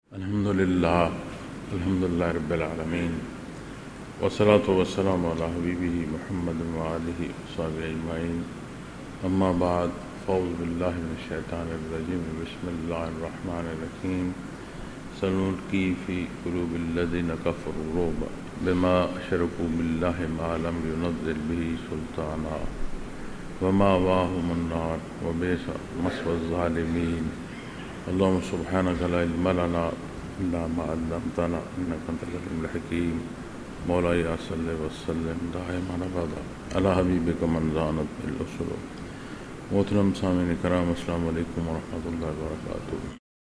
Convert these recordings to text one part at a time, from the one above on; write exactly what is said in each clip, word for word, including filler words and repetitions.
الحمدللہ الحمدللہ رب العالمین والصلاة والسلام علی حبیبہ محمد وآلہ وصحبہ اجمعین اما بعد فاعوذ باللہ من الشیطان الرجیم بسم اللہ الرحمن الرحیم سنلقی فی قلوب الذین کفروا الرعب بما اشرکوا باللہ ما لم ینزل بہ سلطانا ومأواہم النار وبئس مثوى الظالمین اللهم سبحانك لا علم لنا إلا ما علمتنا إنك أنت العليم الحكيم مولاي صل وسلم دائما أبدا على حبيبك من زانت بالأسر. محترم سامعین کرام، السلام علیکم ورحمۃ اللہ وبرکاتہ.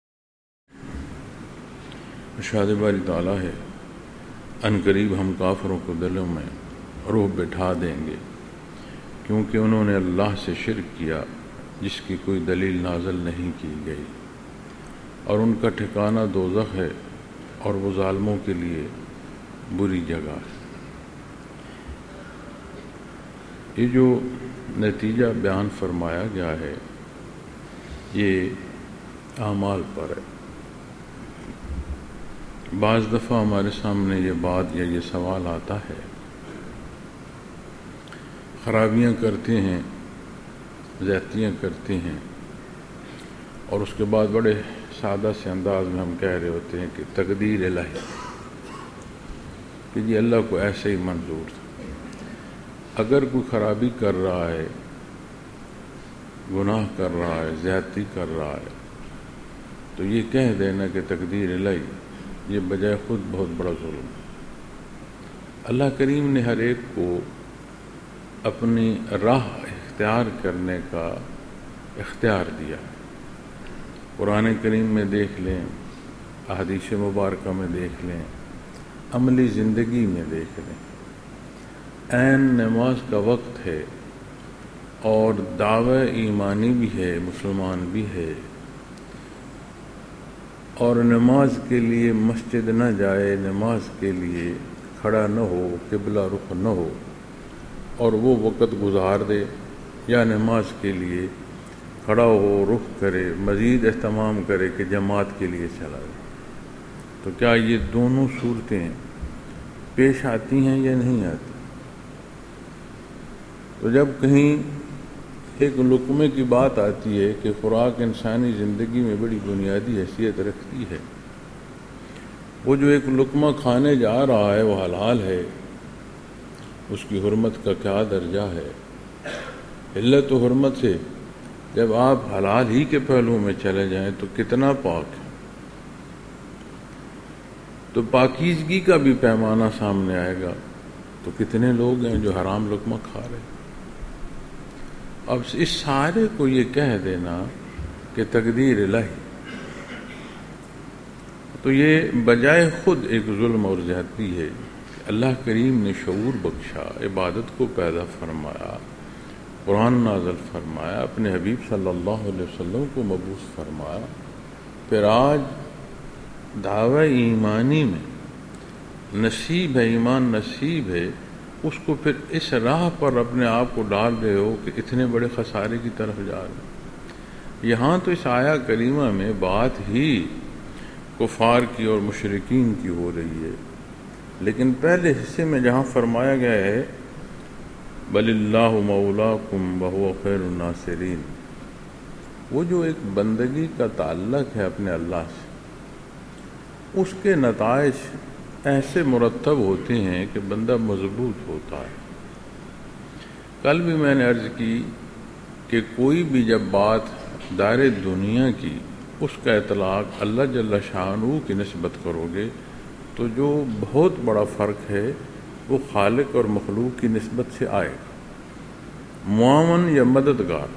ارشاد باری تعالیٰ ہے، ان قریب ہم کافروں کو دلوں میں روح بٹھا دیں گے کیونکہ انہوں نے اللہ سے شرک کیا جس کی کوئی دلیل نازل نہیں کی گئی، اور ان کا ٹھکانہ دوزخ ہے اور وہ ظالموں کے لیے بری جگہ ہے. یہ جو نتیجہ بیان فرمایا گیا ہے یہ اعمال پر ہے. بعض دفعہ ہمارے سامنے یہ بات یا یہ سوال آتا ہے، خرابیاں کرتے ہیں، زیادتیاں کرتے ہیں، اور اس کے بعد بڑے سادہ سے انداز میں ہم کہہ رہے ہوتے ہیں کہ تقدیر الہی، کہ جی اللہ کو ایسے ہی منظور تھا. اگر کوئی خرابی کر رہا ہے، گناہ کر رہا ہے، زیادتی کر رہا ہے، تو یہ کہہ دینا کہ تقدیر الہی، یہ بجائے خود بہت بڑا ظلم ہے. اللہ کریم نے ہر ایک کو اپنی راہ اختیار کرنے کا اختیار دیا. قرآن کریم میں دیکھ لیں، احادیث مبارکہ میں دیکھ لیں، عملی زندگی میں دیکھ لیں، عین نماز کا وقت ہے اور دعوی ایمانی بھی ہے، مسلمان بھی ہے، اور نماز کے لیے مسجد نہ جائے، نماز کے لیے کھڑا نہ ہو، قبلہ رخ نہ ہو، اور وہ وقت گزار دے، یا نماز کے لیے کھڑا ہو، رخ کرے، مزید اہتمام کرے کہ جماعت کے لیے چلا جائے. تو کیا یہ دونوں صورتیں پیش آتی ہیں یا نہیں آتی؟ تو جب کہیں ایک لقمے کی بات آتی ہے کہ خوراک انسانی زندگی میں بڑی بنیادی حیثیت رکھتی ہے، وہ جو ایک لقمہ کھانے جا رہا ہے وہ حلال ہے، اس کی حرمت کا کیا درجہ ہے؟ علت و حرمت سے جب آپ حلال ہی کے پہلو میں چلے جائیں تو کتنا پاک ہے. تو پاکیزگی کا بھی پیمانہ سامنے آئے گا تو کتنے لوگ ہیں جو حرام لقمہ کھا رہے ہیں. اب اس سارے کو یہ کہہ دینا کہ تقدیر الہی، تو یہ بجائے خود ایک ظلم اور زیادتی ہے. اللہ کریم نے شعور بخشا، عبادت کو پیدا فرمایا، قرآن نازل فرمایا، اپنے حبیب صلی اللہ علیہ وسلم کو مبعوث فرمایا، پھر آج دعوی ایمانی میں نصیب ہے، ایمان نصیب ہے، اس کو پھر اس راہ پر اپنے آپ کو ڈال رہے ہو کہ اتنے بڑے خسارے کی طرف جا رہے ہو. یہاں تو اس آیا کریمہ میں بات ہی کفار کی اور مشرکین کی ہو رہی ہے، لیکن پہلے حصے میں جہاں فرمایا گیا ہے بل اللہ مولاکم وہو خیر الناصرین، وہ جو ایک بندگی کا تعلق ہے اپنے اللہ سے، اس کے نتائج ایسے مرتب ہوتے ہیں کہ بندہ مضبوط ہوتا ہے. کل بھی میں نے عرض کی کہ کوئی بھی جب بات دار دنیا کی، اس کا اطلاق اللہ جل شانہ کی نسبت کرو گے تو جو بہت بڑا فرق ہے وہ خالق اور مخلوق کی نسبت سے آئے گا. معاون یا مددگار،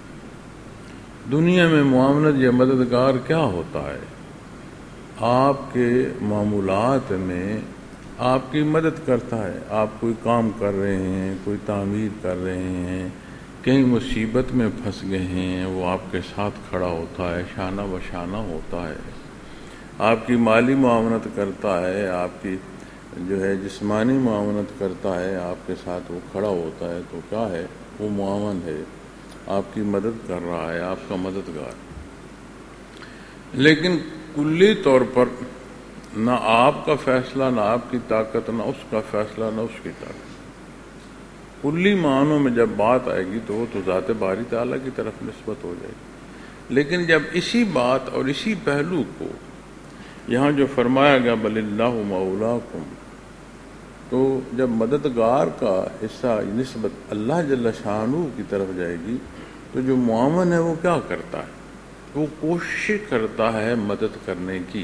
دنیا میں معاونت یا مددگار کیا ہوتا ہے؟ آپ کے معمولات میں آپ کی مدد کرتا ہے. آپ کوئی کام کر رہے ہیں، کوئی تعمیر کر رہے ہیں، کہیں مصیبت میں پھنس گئے ہیں، وہ آپ کے ساتھ کھڑا ہوتا ہے، شانہ و شانہ ہوتا ہے. آپ کی مالی معاونت کرتا ہے، آپ کی جو ہے جسمانی معاونت کرتا ہے، آپ کے ساتھ وہ کھڑا ہوتا ہے. تو کیا ہے؟ وہ معاون ہے، آپ کی مدد کر رہا ہے، آپ کا مددگار. لیکن کلی طور پر نہ آپ کا فیصلہ، نہ آپ کی طاقت، نہ اس کا فیصلہ، نہ اس کی طاقت. کلی معنوں میں جب بات آئے گی تو وہ تو ذات باری تعالیٰ کی طرف نسبت ہو جائے گی. لیکن جب اسی بات اور اسی پہلو کو یہاں جو فرمایا گیا بل اللہ مولاکم، تو جب مددگار کا حصہ نسبت اللہ جل شانہ کی طرف جائے گی تو جو معاون ہے وہ کیا کرتا ہے؟ وہ کوشش کرتا ہے مدد کرنے کی.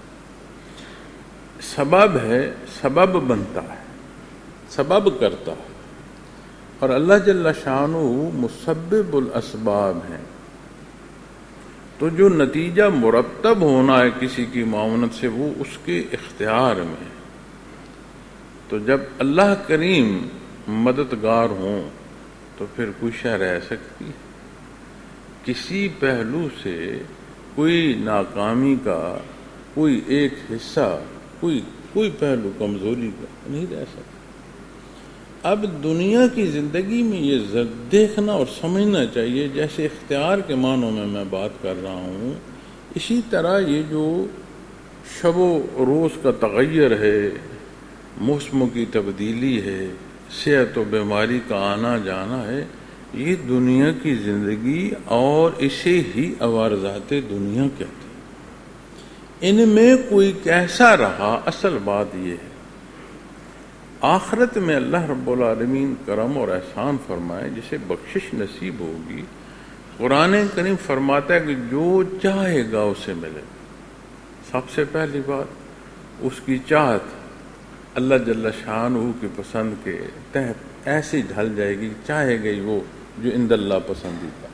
سبب ہے، سبب بنتا ہے، سبب کرتا ہے، اور اللہ جل شانہ مسبب الاسباب ہیں. تو جو نتیجہ مرتب ہونا ہے کسی کی معاونت سے وہ اس کے اختیار میں ہے. تو جب اللہ کریم مددگار ہوں تو پھر کوئی شے رہ سکتی ہے؟ کسی پہلو سے کوئی ناکامی کا کوئی ایک حصہ، کوئی کوئی پہلو کمزوری کا نہیں رہ سکتا. اب دنیا کی زندگی میں یہ دیکھنا اور سمجھنا چاہیے، جیسے اختیار کے معنوں میں میں بات کر رہا ہوں، اسی طرح یہ جو شب و روز کا تغیر ہے، موسموں کی تبدیلی ہے، صحت و بیماری کا آنا جانا ہے، یہ دنیا کی زندگی اور اسے ہی عوارضات دنیا کہتے ہیں. ان میں کوئی کیسا رہا، اصل بات یہ ہے آخرت میں اللہ رب العالمین کرم اور احسان فرمائے، جسے بخشش نصیب ہوگی. قرآن کریم فرماتا ہے کہ جو چاہے گا اسے ملے. سب سے پہلی بات اس کی چاہت اللہ جل شانہ کی پسند کے تحت ایسی ڈھل جائے گی، چاہے گئی وہ جو عند اللہ پسندیدہ.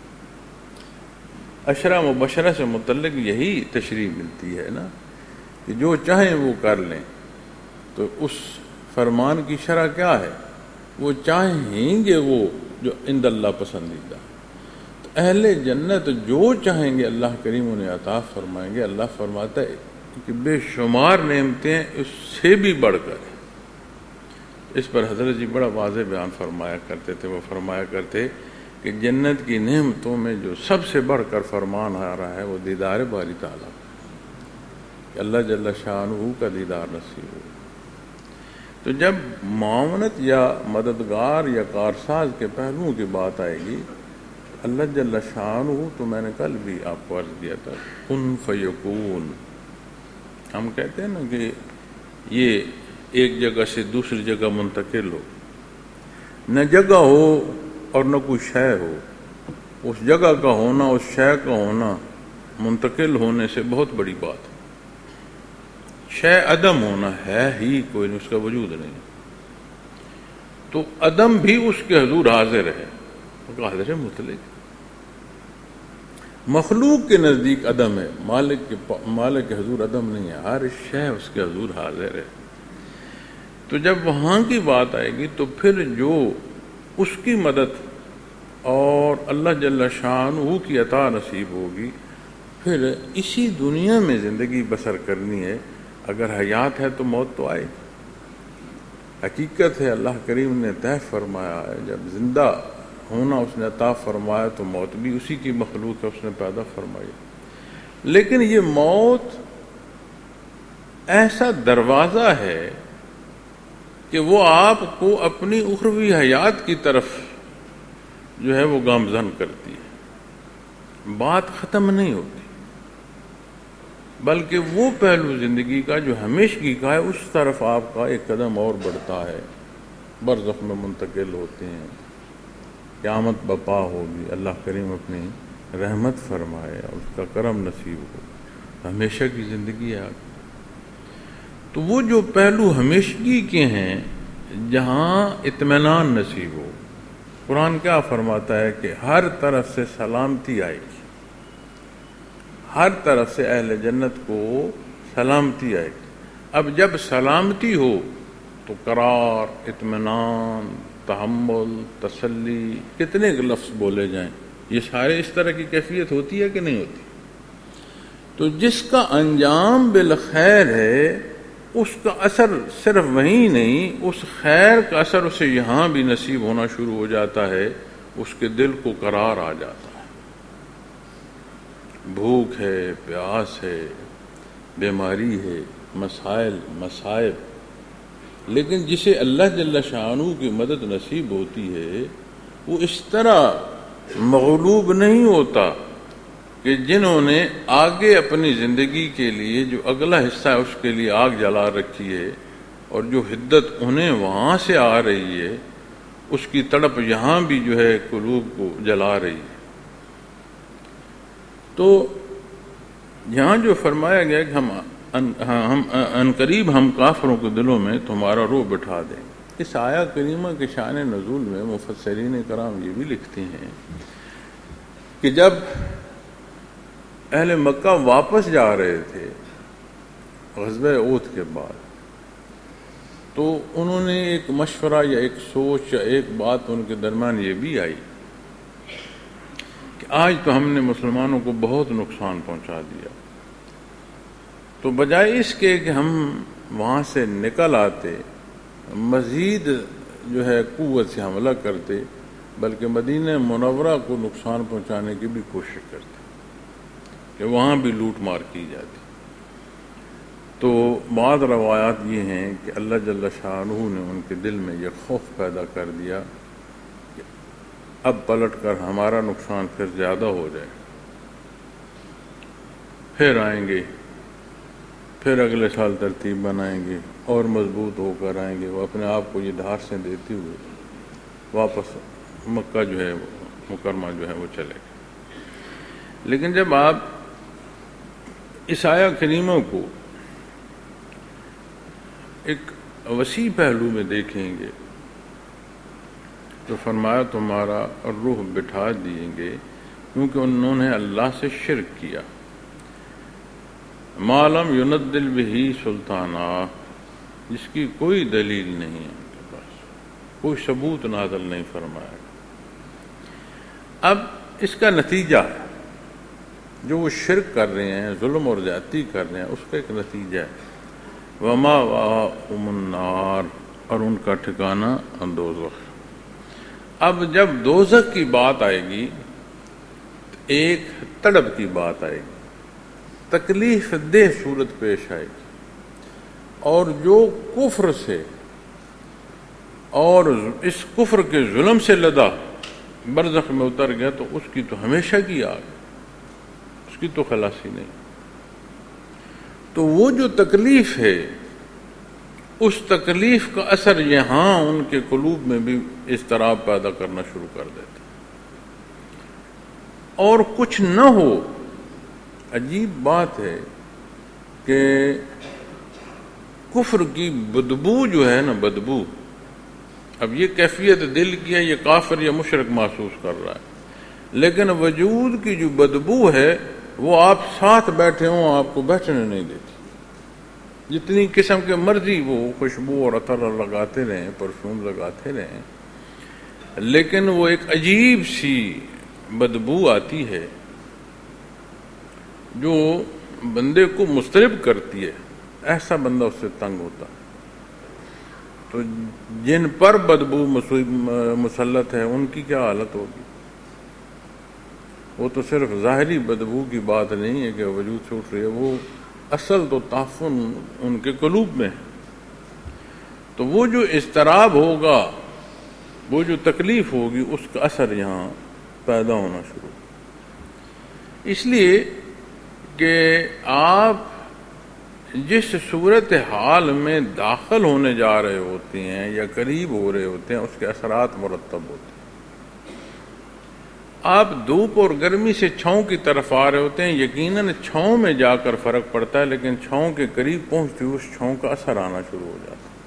عشرہ مبشرہ سے متعلق یہی تشریح ملتی ہے نا کہ جو چاہیں وہ کر لیں. تو اس فرمان کی شرح کیا ہے؟ وہ چاہیں گے وہ جو عند اللہ پسندیدہ. تو اہل جنت جو چاہیں گے اللہ کریم انہیں عطا فرمائیں گے. اللہ فرماتا ہے کہ بے شمار نعمتیں ہیں اس سے بھی بڑھ کر. اس پر حضرت جی بڑا واضح بیان فرمایا کرتے تھے. وہ فرمایا کرتے کہ جنت کی نعمتوں میں جو سب سے بڑھ کر فرمان آ رہا ہے وہ دیدار باری تعالیٰ، کہ اللہ جل شانہ کا دیدار نصیب ہو. تو جب معاونت یا مددگار یا کارساز کے پہلوؤں کی بات آئے گی، اللہ جل شانہ، تو میں نے کل بھی آپ کو عرض کیا تھا کن فیکون. ہم کہتے ہیں نا کہ یہ ایک جگہ سے دوسری جگہ منتقل ہو، نہ جگہ ہو اور نہ کوئی شے ہو. اس جگہ کا ہونا، اس شے کا ہونا منتقل ہونے سے بہت بڑی بات ہے. شے عدم ہونا ہے ہی کوئی نہیں، اس کا وجود نہیں. تو عدم بھی اس کے حضور حاضر ہے، حاضر ہے مطلق. مخلوق کے نزدیک عدم ہے، مالک کے مالک کے حضور عدم نہیں ہے. ہر شے اس کے حضور حاضر ہے. تو جب وہاں کی بات آئے گی تو پھر جو اس کی مدد اور اللہ جل شانہ کی عطا نصیب ہوگی، پھر اسی دنیا میں زندگی بسر کرنی ہے. اگر حیات ہے تو موت تو آئے. حقیقت ہے اللہ کریم نے طے فرمایا ہے، جب زندہ ہونا اس نے عطا فرمایا تو موت بھی اسی کی مخلوق ہے، اس نے پیدا فرمائی. لیکن یہ موت ایسا دروازہ ہے کہ وہ آپ کو اپنی اخروی حیات کی طرف جو ہے وہ گامزن کرتی ہے. بات ختم نہیں ہوتی، بلکہ وہ پہلو زندگی کا جو ہمیشگی کا ہے اس طرف آپ کا ایک قدم اور بڑھتا ہے. برزخ میں منتقل ہوتے ہیں، قیامت بپا ہوگی. اللہ کریم اپنی رحمت فرمائے اور اس کا کرم نصیب ہو، ہمیشہ کی زندگی ہے. تو وہ جو پہلو ہمیشگی کے ہیں جہاں اطمینان نصیب ہو، قرآن کیا فرماتا ہے کہ ہر طرف سے سلامتی آئے گی. ہر طرف سے اہل جنت کو سلامتی آئے گی. اب جب سلامتی ہو تو قرار، اطمینان، تحمل، تسلی، کتنے لفظ بولے جائیں، یہ سارے اس طرح کی کیفیت ہوتی ہے کہ نہیں ہوتی؟ تو جس کا انجام بالخیر ہے اس کا اثر صرف وہیں نہیں، اس خیر کا اثر اسے یہاں بھی نصیب ہونا شروع ہو جاتا ہے. اس کے دل کو قرار آ جاتا ہے. بھوک ہے، پیاس ہے، بیماری ہے، مسائل مصائب، لیکن جسے اللہ جل شانہ کی مدد نصیب ہوتی ہے وہ اس طرح مغلوب نہیں ہوتا کہ جنہوں نے آگے اپنی زندگی کے لیے جو اگلا حصہ ہے اس کے لیے آگ جلا رکھی ہے، اور جو حدت انہیں وہاں سے آ رہی ہے اس کی تڑپ یہاں بھی جو ہے قلوب کو جلا رہی ہے۔ تو یہاں جو فرمایا گیا کہ ہم ان ہم ان قریب ہم کافروں کے دلوں میں تمہارا روح بٹھا دیں، اس آیہ کریمہ کے شان نزول میں مفسرین کرام یہ بھی لکھتے ہیں کہ جب اہل مکہ واپس جا رہے تھے غزوہ احد کے بعد، تو انہوں نے ایک مشورہ یا ایک سوچ یا ایک بات ان کے درمیان یہ بھی آئی کہ آج تو ہم نے مسلمانوں کو بہت نقصان پہنچا دیا، تو بجائے اس کے کہ ہم وہاں سے نکل آتے، مزید جو ہے قوت سے حملہ کرتے، بلکہ مدینہ منورہ کو نقصان پہنچانے کی بھی کوشش کرتے کہ وہاں بھی لوٹ مار کی جاتی۔ تو بعض روایات یہ ہیں کہ اللہ جل شانہ نے ان کے دل میں یہ خوف پیدا کر دیا کہ اب پلٹ کر ہمارا نقصان پھر زیادہ ہو جائے، پھر آئیں گے، پھر اگلے سال ترتیب بنائیں گے اور مضبوط ہو کر آئیں گے۔ وہ اپنے آپ کو یہ دھارسیں دیتے ہوئے واپس مکہ جو ہے مکرمہ جو ہے وہ چلے گئے۔ لیکن جب آپ اس آیہ کریمہ کو ایک وسیع پہلو میں دیکھیں گے تو فرمایا تمہارا روح بٹھا دیں گے کیونکہ انہوں نے اللہ سے شرک کیا، ما لم ينزل به سلطانہ، جس کی کوئی دلیل نہیں ہے ان کے پاس، کوئی ثبوت نازل نہیں فرمایا۔ اب اس کا نتیجہ ہے جو وہ شرک کر رہے ہیں، ظلم اور زیادتی کر رہے ہیں، اس کا ایک نتیجہ ہے وما واہم النار، اور ان کا ٹھکانہ دوزخ۔ اب جب دوزخ کی بات آئے گی تو ایک تڑپ کی بات آئے گی، تکلیف دہ صورت پیش آئے گی، اور جو کفر سے اور اس کفر کے ظلم سے لدا برزخ میں اتر گیا تو اس کی تو ہمیشہ کی آگ، اس کی تو خلاصی نہیں۔ تو وہ جو تکلیف ہے اس تکلیف کا اثر یہاں ان کے قلوب میں بھی اضطراب پیدا کرنا شروع کر دیتا، اور کچھ نہ ہو۔ عجیب بات ہے کہ کفر کی بدبو جو ہے نا، بدبو، اب یہ کیفیت دل کی ہے، یہ کافر یا مشرک محسوس کر رہا ہے، لیکن وجود کی جو بدبو ہے وہ آپ ساتھ بیٹھے ہوں آپ کو بیٹھنے نہیں دیتی، جتنی قسم کے مرضی وہ خوشبو اور عطر لگاتے رہیں، پرفیوم لگاتے رہیں، لیکن وہ ایک عجیب سی بدبو آتی ہے جو بندے کو مضطرب کرتی ہے، ایسا بندہ اس سے تنگ ہوتا ہے۔ تو جن پر بدبو مسلط ہے ان کی کیا حالت ہوگی؟ وہ تو صرف ظاہری بدبو کی بات نہیں ہے کہ وجود سے اٹھ رہی ہے، وہ اصل تو تعفن ان کے قلوب میں ہے۔ تو وہ جو اضطراب ہوگا، وہ جو تکلیف ہوگی، اس کا اثر یہاں پیدا ہونا شروع۔ اس لیے کہ آپ جس صورت حال میں داخل ہونے جا رہے ہوتے ہیں یا قریب ہو رہے ہوتے ہیں اس کے اثرات مرتب ہوتے ہیں۔ آپ دھوپ اور گرمی سے چھاؤں کی طرف آ رہے ہوتے ہیں، یقیناً چھاؤں میں جا کر فرق پڑتا ہے، لیکن چھاؤں کے قریب پہنچتے ہوئے اس چھاؤں کا اثر آنا شروع ہو جاتا ہے۔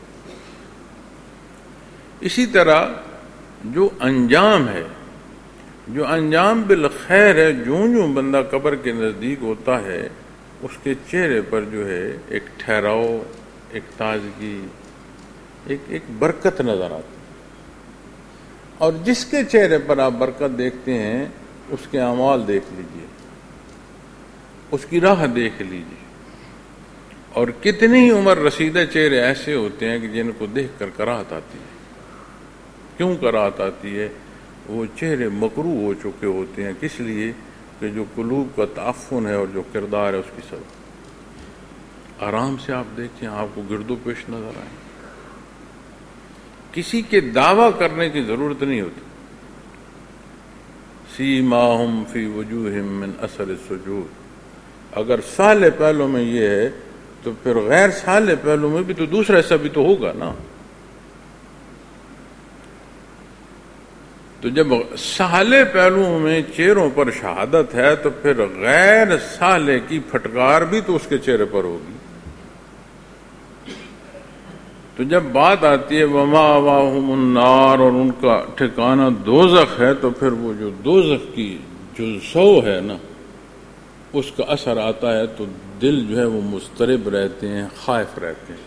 اسی طرح جو انجام ہے، جو انجام بالخیر ہے، جوں جوں بندہ قبر کے نزدیک ہوتا ہے اس کے چہرے پر جو ہے ایک ٹھہراؤ، ایک تازگی، ایک ایک برکت نظر آتی ہے، اور جس کے چہرے پر آپ برکت دیکھتے ہیں اس کے اعمال دیکھ لیجئے، اس کی راہ دیکھ لیجئے، اور کتنی عمر رسیدہ چہرے ایسے ہوتے ہیں کہ جن کو دیکھ کر کراہت آتی ہے۔ کیوں کراہت آتی ہے؟ وہ چہرے مکروہ ہو چکے ہوتے ہیں، کس لیے کہ جو قلوب کا تعفن ہے اور جو کردار ہے اس کی سبب۔ آرام سے آپ دیکھیں، آپ کو گرد و پیش نظر آئیں. کسی کے دعویٰ کرنے کی ضرورت نہیں ہوتی. سیماہم فی وجوہہم من اثر السجود. اگر سالے پہلو میں یہ ہے تو پھر غیر سالے پہلو میں بھی تو دوسرا ایسا بھی تو ہوگا نا. تو جب سالے پہلوؤں میں چہروں پر شہادت ہے تو پھر غیر سالے کی پھٹکار بھی تو اس کے چہرے پر ہوگی. تو جب بات آتی ہے وما واہم النار اور ان کا ٹھکانہ دوزخ ہے تو پھر وہ جو دوزخ کی جو سو ہے نا اس کا اثر آتا ہے تو دل جو ہے وہ مضطرب رہتے ہیں، خائف رہتے ہیں.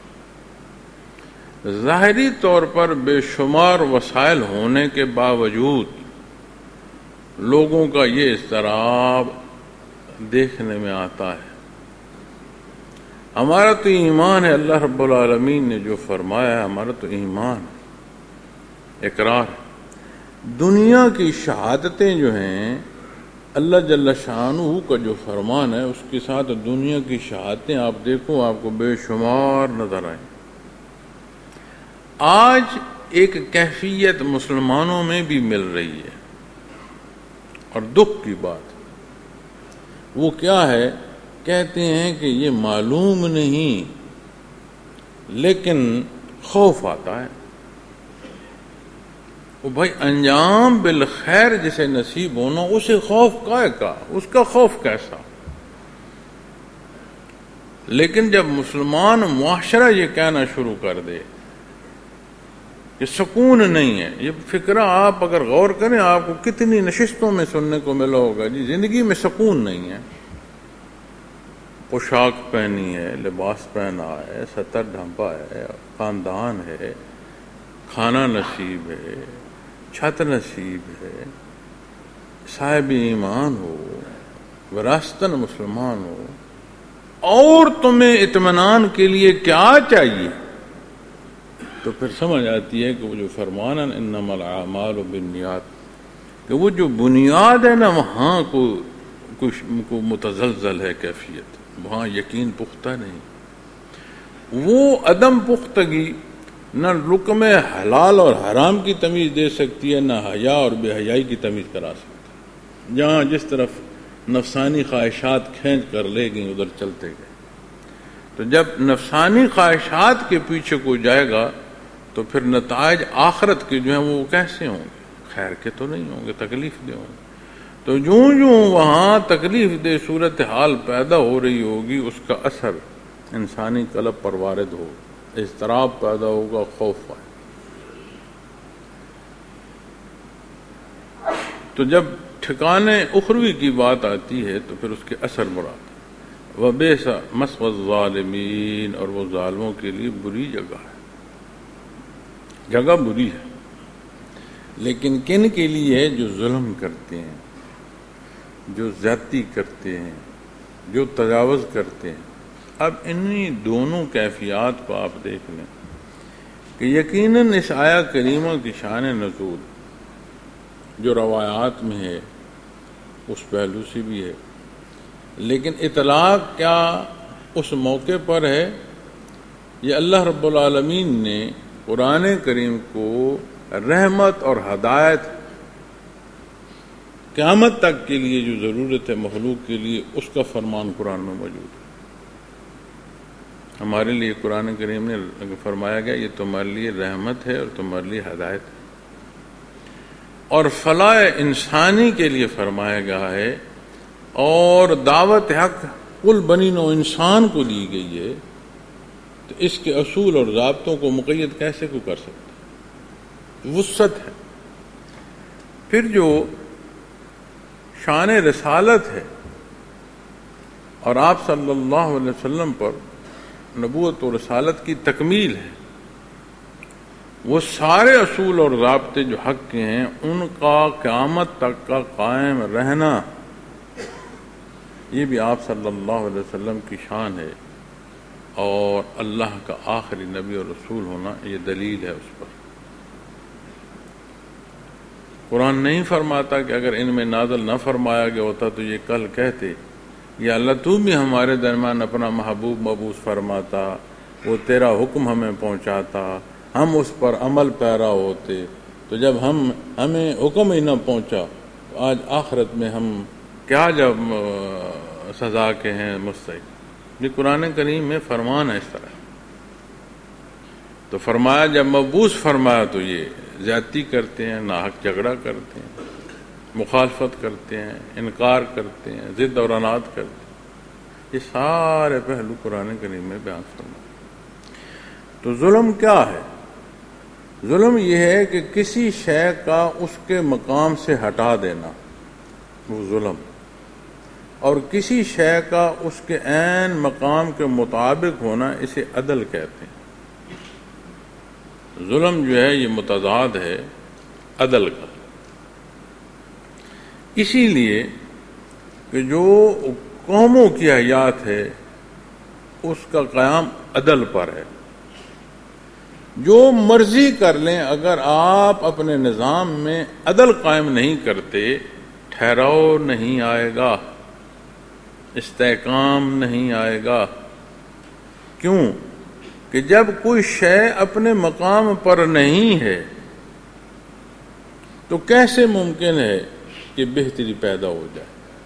ظاہری طور پر بے شمار وسائل ہونے کے باوجود لوگوں کا یہ اضطراب دیکھنے میں آتا ہے. ہمارا تو ایمان ہے، اللہ رب العالمین نے جو فرمایا ہے ہمارا تو ایمان اقرار ہے. دنیا کی شہادتیں جو ہیں اللہ جل شانہ کا جو فرمان ہے اس کے ساتھ دنیا کی شہادتیں آپ دیکھو آپ کو بے شمار نظر آئیں. آج ایک کیفیت مسلمانوں میں بھی مل رہی ہے اور دکھ کی بات وہ کیا ہے، کہتے ہیں کہ یہ معلوم نہیں لیکن خوف آتا ہے. وہ بھائی انجام بالخیر جسے نصیب ہونا اسے خوف کا ہے کا اس کا خوف کیسا. لیکن جب مسلمان معاشرہ یہ کہنا شروع کر دے کہ سکون نہیں ہے، یہ فکرہ آپ اگر غور کریں آپ کو کتنی نشستوں میں سننے کو ملا ہوگا، جی زندگی میں سکون نہیں ہے. پوشاک پہنی ہے، لباس پہنا ہے، ستر ڈھانپا ہے، خاندان ہے، کھانا نصیب ہے، چھت نصیب ہے، صاحب ایمان ہو، وراثتاً مسلمان ہو، اور تمہیں اطمینان کے لیے کیا چاہیے؟ تو پھر سمجھ آتی ہے کہ وہ جو فرمان ہے انما الاعمال بالنیات کہ وہ جو بنیاد ہے نا وہاں کو کچھ کو متزلزل ہے کیفیت، وہاں یقین پختہ نہیں. وہ عدم پختگی نہ رکم حلال اور حرام کی تمیز دے سکتی ہے، نہ حیا اور بے حیائی کی تمیز کرا سکتی. جہاں جس طرف نفسانی خواہشات کھینچ کر لے گئیں ادھر چلتے گئے. تو جب نفسانی خواہشات کے پیچھے کو جائے گا تو پھر نتائج آخرت کے جو ہیں وہ کیسے ہوں گے؟ خیر کے تو نہیں ہوں گے، تکلیف دہ ہوں گے. تو جوں جوں وہاں تکلیف دہ صورتحال پیدا ہو رہی ہوگی اس کا اثر انسانی قلب پر وارد ہوگا، اضطراب پیدا ہوگا، خوف آئے. تو جب ٹھکانے اخروی کی بات آتی ہے تو پھر اس کے اثر مراد وَبِئْسَ مَثْوَى الظَّالِمِينَ اور وہ ظالموں کے لیے بری جگہ ہے. جگہ بری ہے لیکن کن کے لیے ہے؟ جو ظلم کرتے ہیں، جو زیادتی کرتے ہیں، جو تجاوز کرتے ہیں. اب انہی دونوں کیفیات کو آپ دیکھ لیں کہ یقیناً اس آیہ کریمہ کی شان نزول جو روایات میں ہے اس پہلو سے بھی ہے، لیکن اطلاق کیا اس موقع پر ہے؟ یہ اللہ رب العالمین نے قرآن کریم کو رحمت اور ہدایت قیامت تک کے لیے جو ضرورت ہے مخلوق کے لیے اس کا فرمان قرآن میں موجود ہے. ہمارے لیے قرآن کریم نے فرمایا گیا یہ تمہارے لیے رحمت ہے اور تمہارے لیے ہدایت ہے، اور فلاح انسانی کے لیے فرمایا گیا ہے، اور دعوت حق کل بنی نو انسان کو دی گئی ہے. تو اس کے اصول اور ضابطوں کو مقید کیسے کو کر سکتے؟ وسعت ہے. پھر جو شان رسالت ہے اور آپ صلی اللہ علیہ وسلم پر نبوت و رسالت کی تکمیل ہے، وہ سارے اصول اور ضابطے جو حق کے ہیں ان کا قیامت تک کا قائم رہنا یہ بھی آپ صلی اللہ علیہ وسلم کی شان ہے، اور اللہ کا آخری نبی اور رسول ہونا یہ دلیل ہے اس پر. قرآن نہیں فرماتا کہ اگر ان میں نازل نہ فرمایا گیا ہوتا تو یہ کل کہتے یا اللہ تو بھی ہمارے درمیان اپنا محبوب مبعوث فرماتا، وہ تیرا حکم ہمیں پہنچاتا، ہم اس پر عمل پیرا ہوتے، تو جب ہم ہمیں حکم ہی نہ پہنچا تو آج آخرت میں ہم کیا جب سزا کے ہیں مستحق۔ یہ قرآن کریم میں فرمان ہے اس طرح۔ تو فرمایا جب مبعوث فرمایا تو یہ زیادتی کرتے ہیں، ناحق جھگڑا کرتے ہیں، مخالفت کرتے ہیں، انکار کرتے ہیں، ضد اور عناد کرتے ہیں۔ یہ سارے پہلو قرآن کریم میں بیان فرمایا۔ تو ظلم کیا ہے؟ ظلم یہ ہے کہ کسی شے کا اس کے مقام سے ہٹا دینا، وہ ظلم، اور کسی شے کا اس کے عین مقام کے مطابق ہونا، اسے عدل کہتے ہیں۔ ظلم جو ہے یہ متضاد ہے عدل کا، اسی لیے کہ جو قوموں کی حیات ہے اس کا قیام عدل پر ہے۔ جو مرضی کر لیں، اگر آپ اپنے نظام میں عدل قائم نہیں کرتے، ٹھہراؤ نہیں آئے گا، استحکام نہیں آئے گا۔ کیوں کہ جب کوئی شے اپنے مقام پر نہیں ہے تو کیسے ممکن ہے کہ بہتری پیدا ہو جائے؟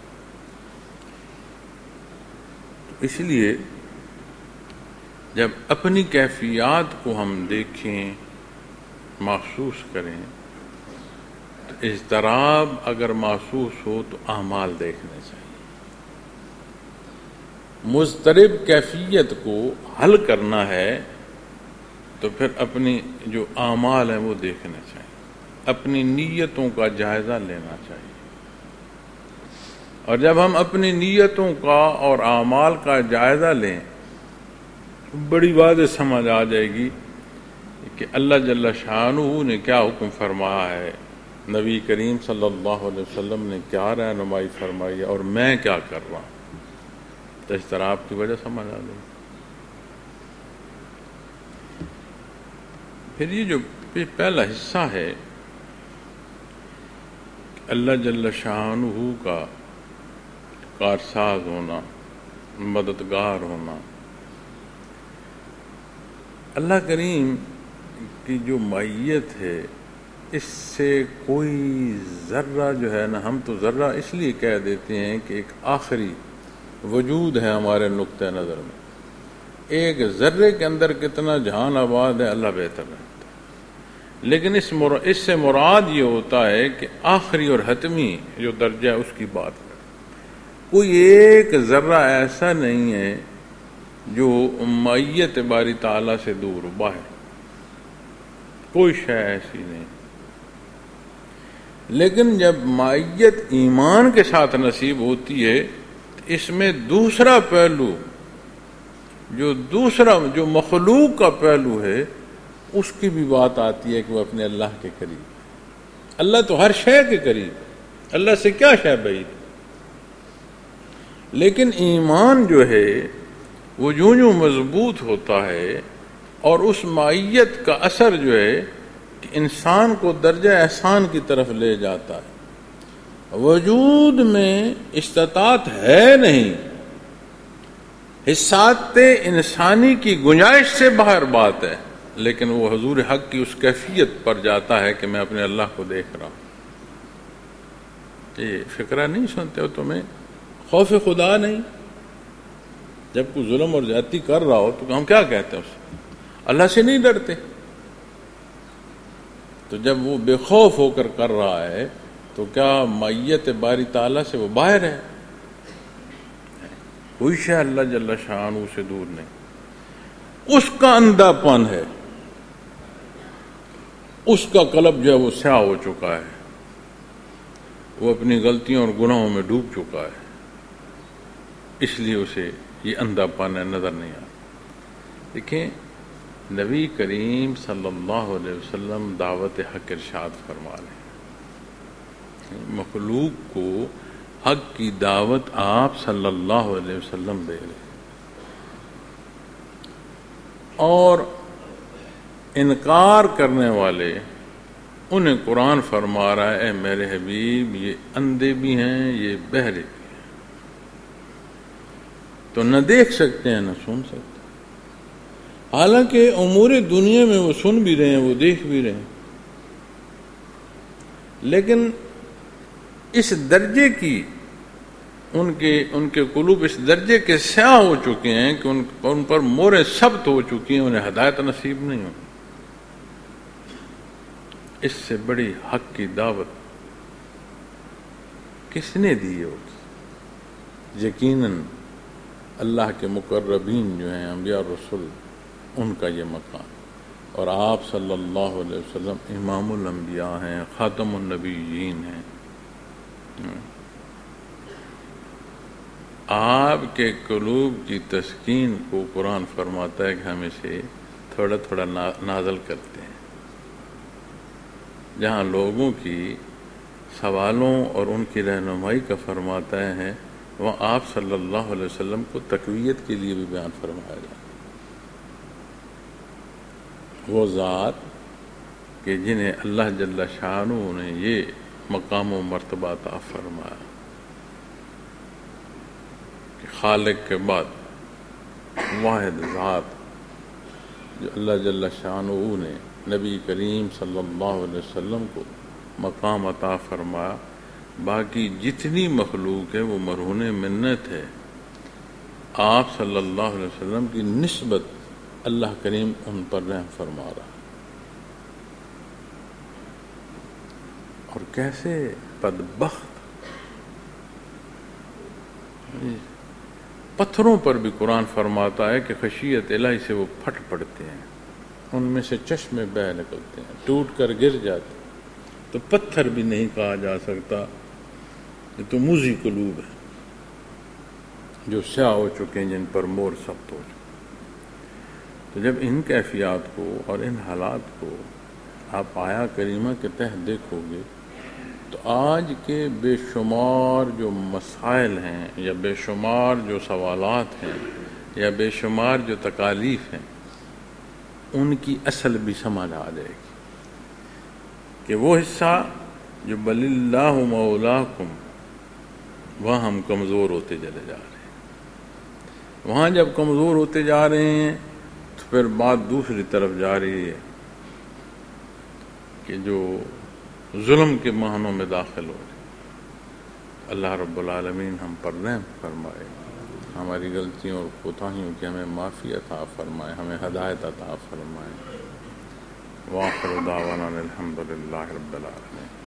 اس لیے جب اپنی کیفیات کو ہم دیکھیں، محسوس کریں، تو اضطراب اگر محسوس ہو تو اعمال دیکھنے چاہیے۔ مضطرب کیفیت کو حل کرنا ہے تو پھر اپنی جو اعمال ہیں وہ دیکھنے چاہیے، اپنی نیتوں کا جائزہ لینا چاہیے۔ اور جب ہم اپنی نیتوں کا اور اعمال کا جائزہ لیں، بڑی واضح سمجھ آ جائے گی کہ اللہ جل شانہ نے کیا حکم فرمایا ہے، نبی کریم صلی اللہ علیہ وسلم نے کیا رہنمائی فرمائی ہے، اور میں کیا کر رہا ہوں۔ تو اس طرح آپ کی وجہ سمجھ آ جائے گی۔ پھر یہ جو پہلا حصہ ہے اللہ جل شانہ کا کارساز ہونا، مددگار ہونا، اللہ کریم کی جو معیت ہے اس سے کوئی ذرہ جو ہے نا، ہم تو ذرہ اس لیے کہہ دیتے ہیں کہ ایک آخری وجود ہے ہمارے نقطہ نظر میں، ایک ذرے کے اندر کتنا جہان آباد ہے اللہ بہتر رہتا ہے، لیکن اس مر... اس سے مراد یہ ہوتا ہے کہ آخری اور حتمی جو درجہ ہے اس کی بات کریں۔ کوئی ایک ذرہ ایسا نہیں ہے جو معیت باری تعالیٰ سے دور باہر، کوئی شے ایسی نہیں۔ لیکن جب معیت ایمان کے ساتھ نصیب ہوتی ہے تو اس میں دوسرا پہلو، جو دوسرا جو مخلوق کا پہلو ہے، اس کی بھی بات آتی ہے کہ وہ اپنے اللہ کے قریب۔ اللہ تو ہر شے کے قریب، اللہ سے کیا شے بعید، لیکن ایمان جو ہے وہ جو جو مضبوط ہوتا ہے اور اس معیت کا اثر جو ہے کہ انسان کو درجہ احسان کی طرف لے جاتا ہے۔ وجود میں استطاعت ہے نہیں، حسات انسانی کی گنجائش سے باہر بات ہے، لیکن وہ حضور حق کی اس کیفیت پر جاتا ہے کہ میں اپنے اللہ کو دیکھ رہا ہوں۔ یہ فکرہ نہیں سنتے ہو تمہیں؟ خوف خدا نہیں؟ جب کوئی ظلم اور زیادتی کر رہا ہو تو ہم کیا کہتے ہیں اسے؟ اللہ سے نہیں ڈرتے۔ تو جب وہ بے خوف ہو کر کر رہا ہے تو کیا معیت باری تعالیٰ سے وہ باہر ہے؟ کوئی شے اللہ جل شانہ سے دور نہیں۔ اس کا اندھا پن ہے، اس کا قلب جو ہے وہ سیاہ ہو چکا ہے، وہ اپنی غلطیوں اور گناہوں میں ڈوب چکا ہے، اس لیے اسے یہ اندھا پن ہے، نظر نہیں آتا۔ دیکھیں نبی کریم صلی اللہ علیہ وسلم دعوت حق ارشاد فرما رہے ہیں، مخلوق کو حق کی دعوت آپ صلی اللہ علیہ وسلم دے رہے ہیں، اور انکار کرنے والے انہیں قرآن فرما رہا ہے اے میرے حبیب یہ اندھے بھی ہیں، یہ بہرے بھی ہیں، تو نہ دیکھ سکتے ہیں نہ سن سکتے، حالانکہ امور دنیا میں وہ سن بھی رہے ہیں، وہ دیکھ بھی رہے ہیں، لیکن اس درجے کی ان کے ان کے قلوب اس درجے کے سیاہ ہو چکے ہیں کہ ان, ان پر موریں ثبت ہو چکی ہیں، انہیں ہدایت نصیب نہیں ہو۔ اس سے بڑی حق کی دعوت کس نے دی ہوگی؟ یقیناً اللہ کے مقربین جو ہیں انبیاء رسول، ان کا یہ مقام، اور آپ صلی اللہ علیہ وسلم امام الانبیاء ہیں، خاتم النبیین ہیں۔ آپ کے قلوب کی تسکین کو قرآن فرماتا ہے کہ ہم اسے تھوڑا تھوڑا نازل کرتے ہیں، جہاں لوگوں کی سوالوں اور ان کی رہنمائی کا فرماتا ہے، وہ آپ صلی اللہ علیہ وسلم کو تقویت کے لیے بھی بیان فرمایا جائے۔ وہ ذات کہ جنہیں اللہ جل شانہ نے یہ مقام و مرتبہ عطا فرمایا کہ خالق کے بعد واحد ذات جو اللہ جل شانہ نے نبی کریم صلی اللہ علیہ وسلم کو مقام عطا فرمایا، باقی جتنی مخلوق ہے وہ مرہون منت ہے، آپ صلی اللہ علیہ وسلم کی نسبت اللہ کریم ان پر رحم فرما رہا۔ اور کیسے بدبخت پتھروں پر بھی قرآن فرماتا ہے کہ خشیت الہی سے وہ پھٹ پڑتے ہیں، ان میں سے چشمے بہہ نکلتے ہیں، ٹوٹ کر گر جاتے ہیں، تو پتھر بھی نہیں کہا جا سکتا، یہ تو موذی قلوب ہے جو سیاہ ہو چکے ہیں، جن پر مور ثبت ہو چکے۔ تو جب ان کیفیات کو اور ان حالات کو آپ آیا کریمہ کے تحت دیکھو گے تو آج کے بے شمار جو مسائل ہیں یا بے شمار جو سوالات ہیں یا بے شمار جو تکالیف ہیں، ان کی اصل بھی سمجھ آ جائے گی کہ وہ حصہ جو بل اللہ مولاکم، وہاں ہم کمزور ہوتے چلے جا رہے ہیں۔ وہاں جب کمزور ہوتے جا رہے ہیں تو پھر بات دوسری طرف جا رہی ہے کہ جو ظلم کے معنوں میں داخل ہو رہے۔ اللہ رب العالمین ہم پر رحم فرمائے، ہماری غلطیوں اور کوتاہیوں کی ہمیں معافی عطا فرمائے، ہمیں ہدایت عطا فرمائے۔ وآخر دعوانا الحمد للہ رب العالمین۔